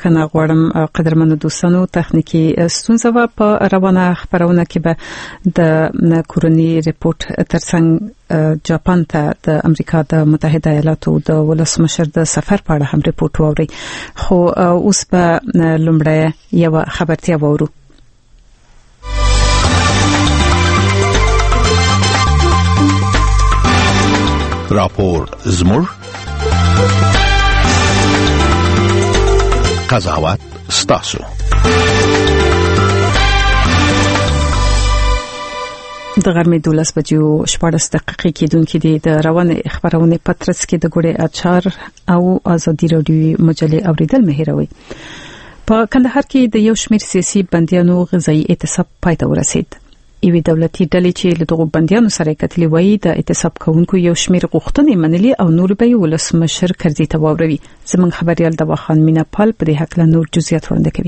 بخښنه غواړم قدرمنو دوستانو، تخنیکی ستونزه و په روانه خبرونه کې به د کورونی ریپورت ترڅنګ جاپان ته د امریکا د متحده ایالاتو د ولسمشر د سفر په اړه هم ریپورت ووري. خو اوس به لومړی یو خبرتیا وورو. راپور زمور قضاوت ستاسو. د غرمې 12 بجو 14 دقیقې کېدونکې دي. د روانه خبرونه پترس کې د ګوړې اچار او ازادي رادیو مجلې اوریدل مهیروي. په کندهار کې د یو شمېر سیاسي بندیانو غذایی اعتصاب پای ته ورسید. ایوی دولتي ډلې چې له دغو بندیانو سره کتلې وایي د اعتصاب کوونکو یو شمېر غوښتنې منلي او نور به ولسمشر کرزي ته واوروي. زموږ خبريال دواخان میناپال په دې حق له نور جزئیات وړاندې کوي.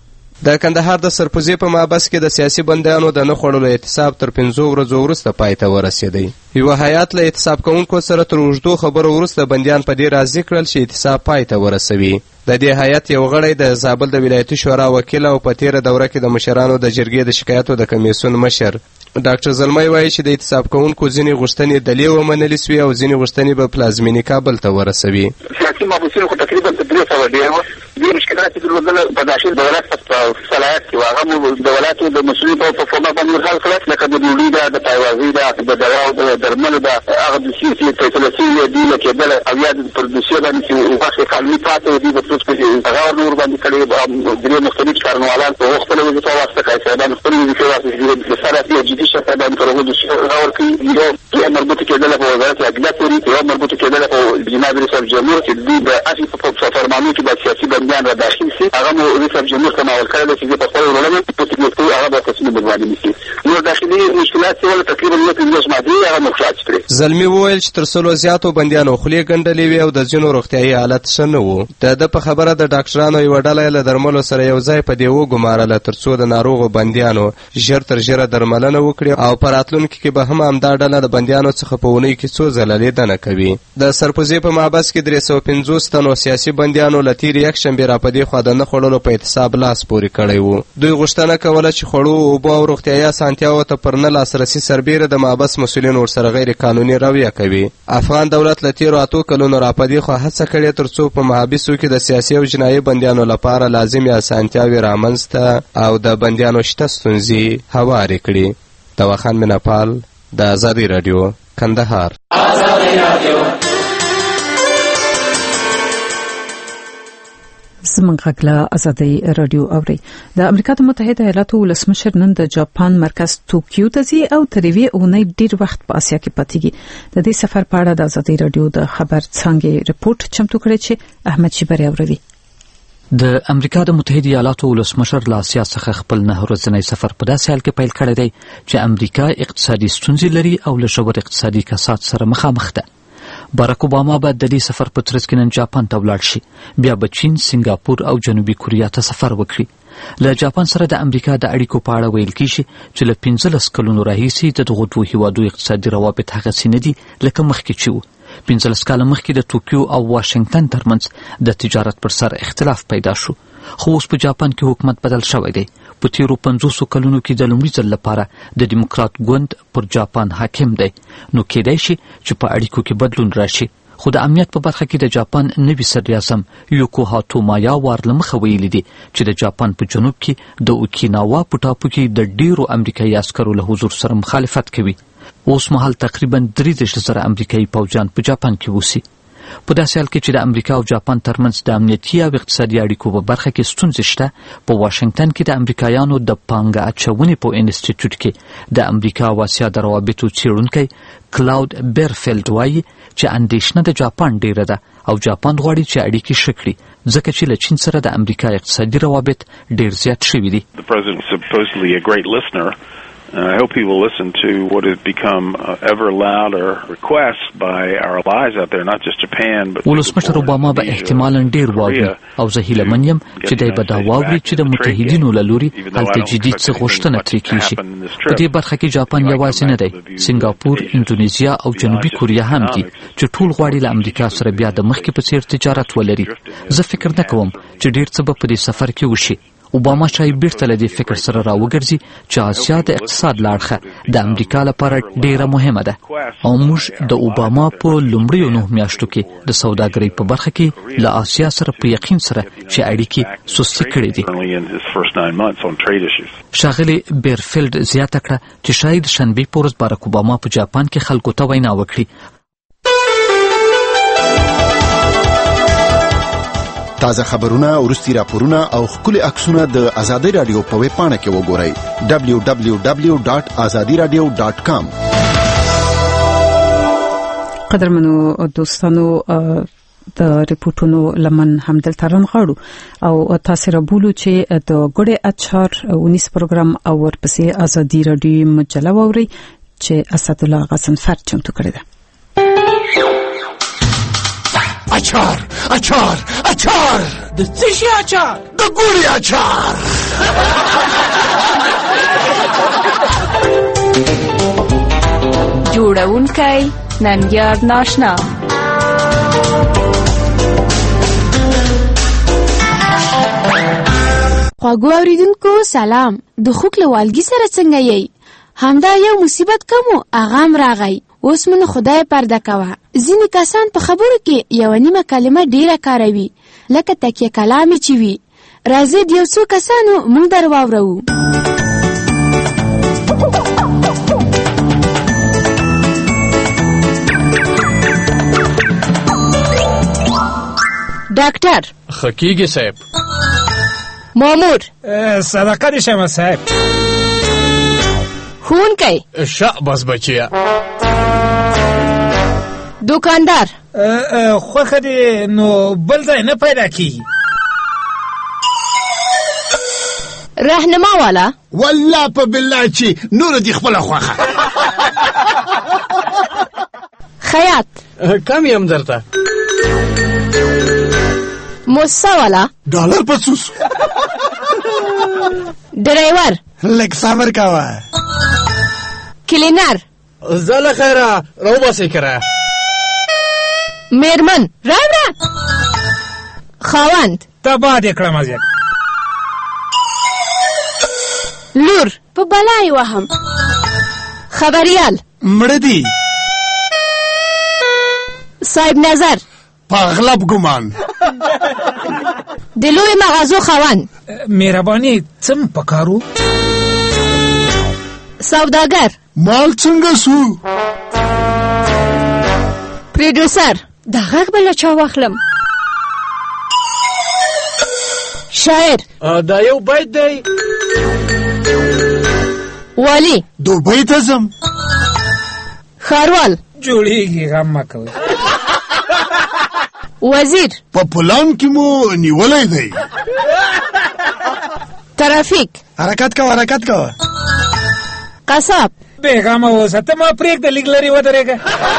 د کندهار د سرپوزي په مابس کې د سیاسي بندیانو د نه خوړلو اعتصاب تر 5 ورځو وروسته پای ته ورسېدی. یو هیات له اعتصاب کوونکو سره تر اوږدو خبرو وروسته بندیان په دې راضي کړل چې اعتصاب پای ته ورسوي. د دې هیات یو غړی د زابل د ولایتي شورا وکیل او په تیره دوره کې د مشرانو د جرګې د شکایتو د کمیسیون مشر ډاکټر زلمی وایي چې د اعتصاب کوونکو ځینې غوښتنې دلې ومنلې سوې او ځینې غوښتنې به پلازمینې کابل ته ورسوي. سیاسي مبحثونه خو تقریبا 300 ډېر وو. دې مشکلات چې درلودل په داخل دولت په صلاحیت کې هغه دولتو د مسؤلیت په فورمه باندې حل کړل، لکه د ډوډۍ د پایوازي د دواو د درملو د هغه د سیاسي فیصلې دي لکه بل او یا د پردوسي باندې چې واخې قانوني پاتې دي په څه کې هغه نور باندې کړي درې مختلف کارنوالان په وخت له وځي واسطه کوي دا خپل دي چې د سره جدي شته باندې پروګرام د شغل کوي یو مربوط کېدل په وزارت عدالت پورې یو مربوط کېدل په جناب رئیس جمهور چې د اصلي په فرمانونو کې د سیاسي بندیان را داخل شي. هغه مو رئیس جمهور ته معلومات کړل چې په خپل ورونه په تکلیف هغه د تصمیم باندې نشي. نو داخلي مشکلات ول تقریبا یو پنځه ماده هغه مخاطب کړي. زلمی وویل چې تر څلو زیاتو بندیانو خولې ګنډلې وي او د ځینو روغتیايي حالت ښه نه وو. د په خبره د ډاکټرانو یو ډله له درملو سره یو ځای په دی وګمارله ترڅو د ناروغو بندیانو ژر تر ژره درملنه وکړي او په راتلونکي کې به هم همدا ډله د بندیانو څخه په اونۍ کې څو ځله لیدنه کوي. د سرپوزي په مابس کې 350 تنو سیاسي بندیانو له تېرې یکشنبې راپدې خوا د نه خوړلو په اعتصاب لاس پورې کړی و. دوی غوښتنه کوله چې خوړو، اوبو او روغتیايي اسانتیاوو ته پر نه لاسرسي سربیره د مابس مسؤلین ورسره غیر قانوني رویه کوي. افغان دولت له تېرو 8 کلونو راپدې خوا هڅه کړې ترڅو په محابسو کې د سیاسي او جنایي بندیانو لپاره لازمي اسانتیاوې رامنځته او د بندیانو شته ستونزې هوارې کړي. دواخان میناپال د ازادي رادیو کندهار. زموږ غږ له ازادي رادیو اوري. د امریکا د متحده ایالاتو ولسمشر نن د جاپان مرکز توکیو ته ځي او تر یوې اونۍ ډیر وخت په اسیا کې پاتېږي. د دې سفر په اړه د ازادي رادیو د خبر څانګې ریپورت چمتو کړی چې احمد شیبری اوروي. د امریکا د متحده ایالاتو ولسمشر له اسیا څخه خپل 9 ورځنی سفر په داسې حال کې پیل کړی دی چې امریکا اقتصادي ستونزې لري او له ژور اقتصادي کساد سره مخامخ ده. باراک اوباما به د دې سفر په ترڅ کې نن جاپان ته ولاړ شي، بیا به چین، سنگاپور او جنوبي کوریا ته سفر وکړي. له جاپان سره د امریکا د اړیکو په اړه ویل کیږي چې له 15 کلونو راهیسې د دغو دوه هیوادو اقتصادي روابط هغسې نه دي لکه مخکې چې وو. 15 کاله مخکې د توکیو او واشنگټن ترمنځ د تجارت پر سر اختلاف پیدا شو، خو اوس په جاپان کې حکومت بدل شوی دی. په تیرو 50 کلونو کې د لومړي ځل لپاره د دیموکرات ګوند پر جاپان حاکم دی، نو کېدای شي چې په اړیکو کې بدلون راشي. خو د امنیت په برخه کې د جاپان نوي صدراعظم یوکوهاتو مایا وارلمخه ویلي دي چې د جاپان په جنوب کې د اوکیناوا په ټاپو کې د ډیرو امریکایي عسکرو له حضور سره مخالفت کوي. اوس مهال تقریبا 3,000 امریکایي پوځیان په جاپان کې اوسي. په داسې حال کې چې د امریکا او جاپان ترمنځ د امنیتي او اقتصادي اړیکو په برخه کې ستونزې شته، په واشنگټن کې د امریکایانو د پانګه اچونې په انسټیټیوټ کې د امریکا او اسیا د روابطو څېړونکی کلاود بیرفیلډ وایي چې اندېښنه د جاپان ډیره ده او جاپان غواړي چې اړیکې ښه کړي ځکه چې له چین سره د امریکا اقتصادي روابط ډیر زیات شوي دي. And I hope he will listen to what has become ever louder requests by our allies out there, not just Japan, but ولسمشر اوباما به احتمالاً ډیر واوري او زه هیله من یم چې دی به دا واوري چې د متحدینو له لوري هلته جدي څه غوښتنه ترې کیږي. په دې برخه کې جاپان یوازې نه دی، سنگاپور، اندونیزیا او جنوبي کوریا هم دي چې ټول غواړي له امریکا سره بیا د مخکې په څیر تجارت ولري. زه فکر نه کوم چې ډیر څه به په دې سفر کې وشي. اوباما شاید بیرته له دې فکر سره راوګرځي چې آسیا د اقتصاد له اړخه د امریکا لپاره ډیره مهمه ده او موږ د اوباما په لومړیو 9 میاشتو کې د سوداګرۍ په برخه کې له آسیا سره په یقین سره چې اړیکې سستې کړې دي. ښاغلي بیرفیلډ زیاته کړه چې شاید شنبې په ورځ باراک اوباما په جاپان کې خلکو ته وینا وکړي. تازه خبرونه، وروستي راپورونه او ښکلي عکسونه د آزادۍ رادیو په ویب پاڼه کې وګورئ www.azadiradio.com. قدرمنو دوستانو د ریپورتونو لمن همدلته رانغاړو او تاسو را بولو چې د ګډه اچار 19 پروګرام او ورپسې آزادۍ رادیو مجله ووري چې اسد الله غسنفر چمتو کړی ده. اچار اچار اچار د څه شي اچار؟ د ګوري اچار. جوړونکی ننګیار ناشنا. خواږو اوریدونکو سلام. د خوک له والګي سره څنګه یې؟ همدا یو مصیبت کومو اغام راغی. اوس منو خدای پرده کوه. ځینې کسان په خبرو کې یو نیمه کلمه ډیره کاروي لکه تکیه کلامي چې وي. راځي د یو څو کسانو موږ در واورو. ډاکټر خکیږي صاحب. مامور صدقه دې شمه صاحب. ښوونکی شاباس بچیا. دوکاندار خوخه دې نو بل ځای نه پیدا کیږي. رهنما والا والله په بالله چې نور دې خپل خوخه. خیاط کم یم درته. موسا والا ډالر پسوس. ډرایور لک صبر کاوه. کلینر زله خیره رو باسي کرا. میرمن راوړه. خاوند تبا دې کړم ازیک. لور په بلای وهم. خبريال مړه دي. صاحب نظر په اغلب ګمان. د لوی مغازو خاوند. مهرباني څم پکارو. سوداګر مال څنګه سو. پروډوسر دا غږ بل چا واخلم. شاعر دا یو بیت دی. والی دوبۍ ته ځم. خاروال جوړیږي غم مه کوئ. وزیر په پلان کې مو نیولای دی. ترافیک حرکت کوه حرکت کوه. قصاب بیغامه اوسه ته ما پرېږده لږ لرې ودرېږه.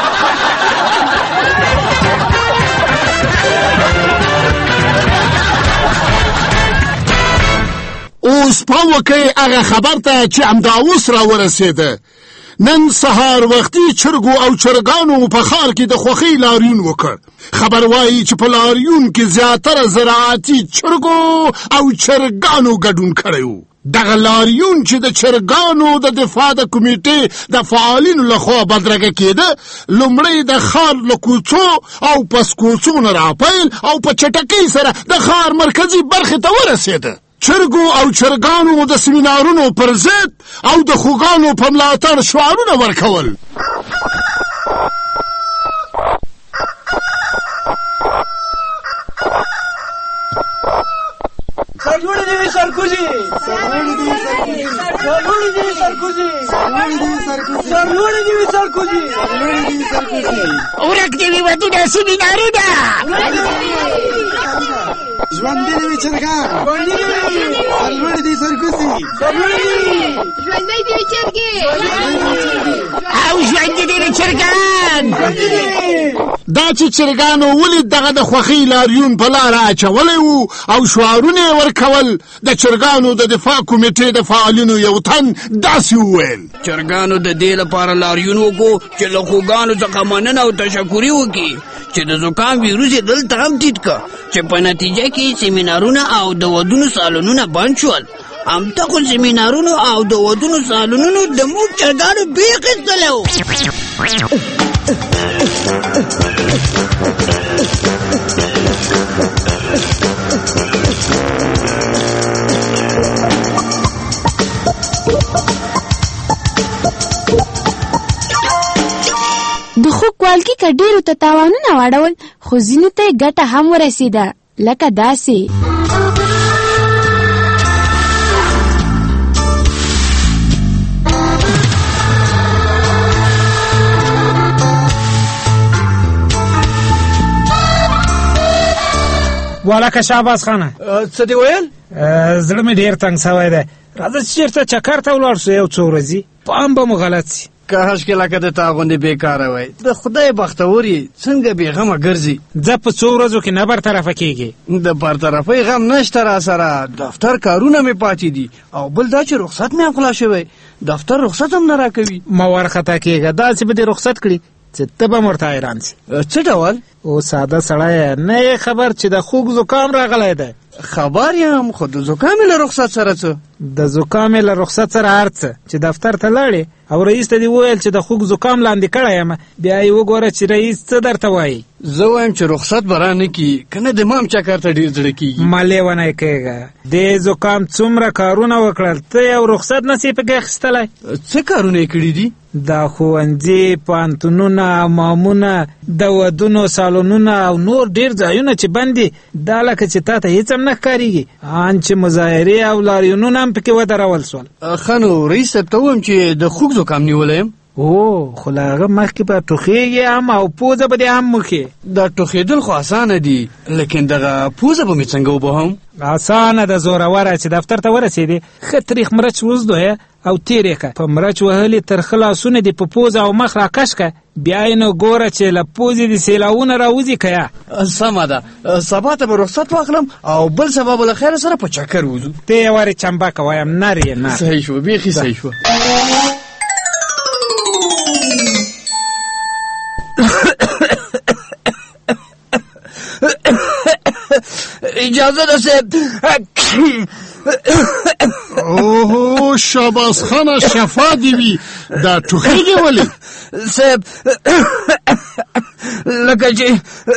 اوس پام وکئ هغه خبر ته چې همدا اوس راورسېده. نن سهار وختي چرګو او چرګانو په ښار کې د خوښۍ لاریون وکړ. خبر وایي چې په لاریون کې زیاتره زراعتي چرګو او چرګانو ګډون کړی و. دغه لاریون چې د چرګانو د دفاع د کمیټې د فعالینو لخوا بدرګه کېده، لومړی د ښار له کوڅو او پسکوڅو نه راپیل او په چټکۍ سره د ښار مرکزي برخې ته ورسېده. چرګو او چرګانو د سمینارونو پر ضد او د خوګانو په ملاتړ شعارونه ورکول. سرلوړي دې وي سرکوزي. سرلوړي دې وي سرکوزي. سرلوړي دې وي سرکوزي. سرلوړي دې وي سرکوزي. سرلوړي دې وي سرکوزي. سرلوړي دې وي سرکوزي. ورک دې وي ودونه سمینارونه. ژوندي دې وي چرګان سرلوړي دي سرکوزي ژوندی دې چرګې او ژوندي دې چرګان دا چې چرګانو ولید دغه د خوښۍ لاریون په لاره اچولی وو او شعارونه یې ورکول د چرګانو د دفاع کمیټې د فعالینو یو تن داسې وویل چرګانو د دې لپاره لاریون وکړو چې له خوږانو څخه مننه او تشکري وکړي چې د زکام ویروس یې دلته هم ټیټ کړه چې په نتیجه کې سیمینارونه او د ودونو سالونونه بند شول همدغو سیمینارونو او د ودونو سالونونو د موږ چرګانو بیخ ایستلی و د خوږ والګي که ډېرو ته تاوانونه واړول خو ځینو ته یې ګټه هم ورسېده لکه داسې والکه شهباز خانه څه دې ویل زړه مې ډېر تنګ سوی دی راځه چې چېرته چکر ته ولاړ شو یو څو ورځې پام به مو غلط سي کاش کې لکه د تا غوندې بېکاره وای د خدای بختور یې څنګه بېغمه ګرځي ځه په څو ورځو کې نه برطرفه کېږي د برطرفۍ غم نشته را سره دفتر کارونه مې پاتې دي او بل دا چې رخصت مې افغلا شوی دفتر رخصت هم نه راکوي مه وارخطا کېږه داسې به دې رخصت کړي چې ته به هم ورته حیران سي څه ډول او ساده سړی نه یې خبر چې د خوږ زکام راغلی دی خبر یم خو د زکام له رخصت سره څه د زکام له رخصت سره هر څه چې دفتر ته لاړې او رئیس ته دې وویل چې د خوږ زکام لاندې کړی یم بیا یې وګوره چې رئیس څه درته وایي زه وایم چې رخصت به رانه کي که نه د مام چکر ته ډېر زړه کېږي ما لیونه یې کېږه دې زکام څومره کارونه وکړل ته یو رخصت نسې پکې اخیستلی څه کارونه یې کړي دي دا ښوونځي پوهنتونونه مامونه د ودونو سالونونه او نور ډېر ځایونه چې بند دي دا لکه چې تا ته هېڅ هم نه ښکارېږي ان چې مظاهرې او لاریونونه هم پکې ودرول سول ښه نو رئیس صاحب ته ووایم چې د خوږ زکام نیولی یم خو له هغه مخکې به ټوخېږي هم او پوزه به دې هم موښې دا ټوخېدل خو اسانه دي لیکن دغه پوزه به مې څنګه وبهم اسانه ده زوروره چې دفتر ته ورسېدې ښه تریخ مرچ وزدویه او تېر یې که په مرچ وهلې ترخه لاسونه دې په پوزه او مخ راکش که بیا یې نو ګوره چې له پوزې دې سیلاونه راوځي که یا سمه ده سبا ته به رخصت واخلم او بل سبا به له خیره سره په چکر وځو ته یې وارې چمبکه وایم نر یې نر صحیح شوه بیخي صحیح شوه اجازه ده صاحب اوه شهباز خانه شفا دې وي دا ټوخېږې ولې صاحب لکه چې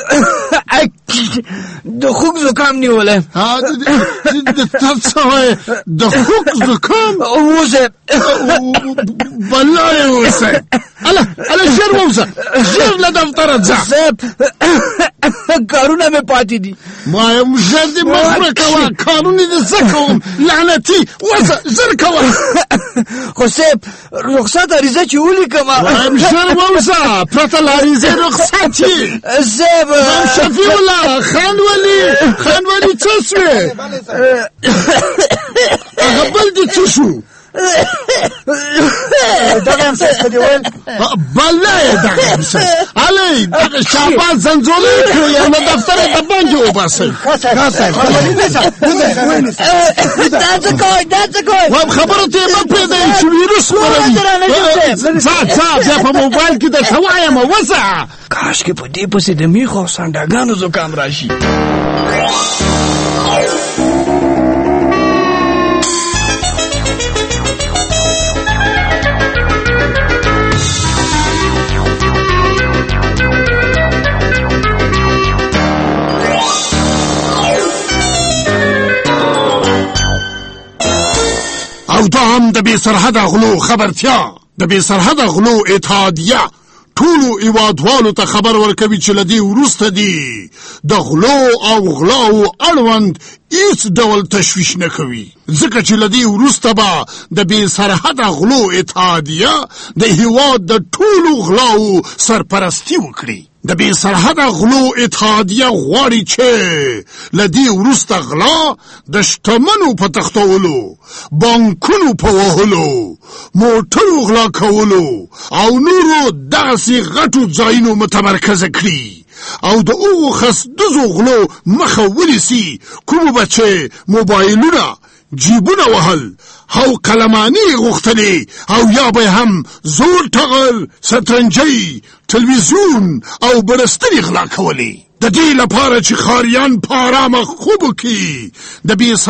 د خوږ زکام نیولی ته څه وایې د خوږ زکام و صاحب بلا یې اوسئ هله ژر ووځه ژر له دفتره ځه صاحب کارونه مې پاتې دي ما یم ژر دې مه خوره کوه کارونه دې زه کوم لعنتي وځه ژر کوه خو صاحب رخصت عریضه چې ولیکم وایم ژر ووځه پرته له عریضې رخصت یې صاحب شفیع الله خان ولي څه سوې هغه بل دې څه شو دغه هم څه دې ویل بله یې دغه هم څه هلئ دغه شهباز زنځولۍ کړئ او له دفتره د باندې وباسئ دا څه کوئ وایم خبرو ته یې مه پرېږدئ چې ویروس خپروي ځه بیا په موبایل کې درته وایم وځه کاشکې په دې پسې د میخو او سانډاګانو زکام راشي او دا هم د بې سرحده غلو خبرتیا د بې سرحده غلو اتحادیه ټولو هیوادوالو ته خبر ورکوي چې له دې وروسته دي د غلو او غلاو اړوند هیڅ ډول تشویش نه کوي ځکه چې له دې وروسته به د بې سرحده غلو اتحادیه د هیواد د ټولو غلاو سرپرستي وکړي د بې سرحده غلو اتحادیه غواړي چې له دې وروسته غلا د شتمنو په تښتولو، بانکونو په وهلو، موټرو غلا کولو او نورو دغسې غټو ځایونو متمرکزه کړي او د هغو خسدزو غلو مخه ونیسي، کومو به چې موبایلونه، جیبونه وهل او قلمانې غوښتلې او یا به هم زور ټغل، سترنجۍ، تلویزیون او برسترې غلا کولې. د دې لپاره چې ښاریان په ارامه خوب وکړي، د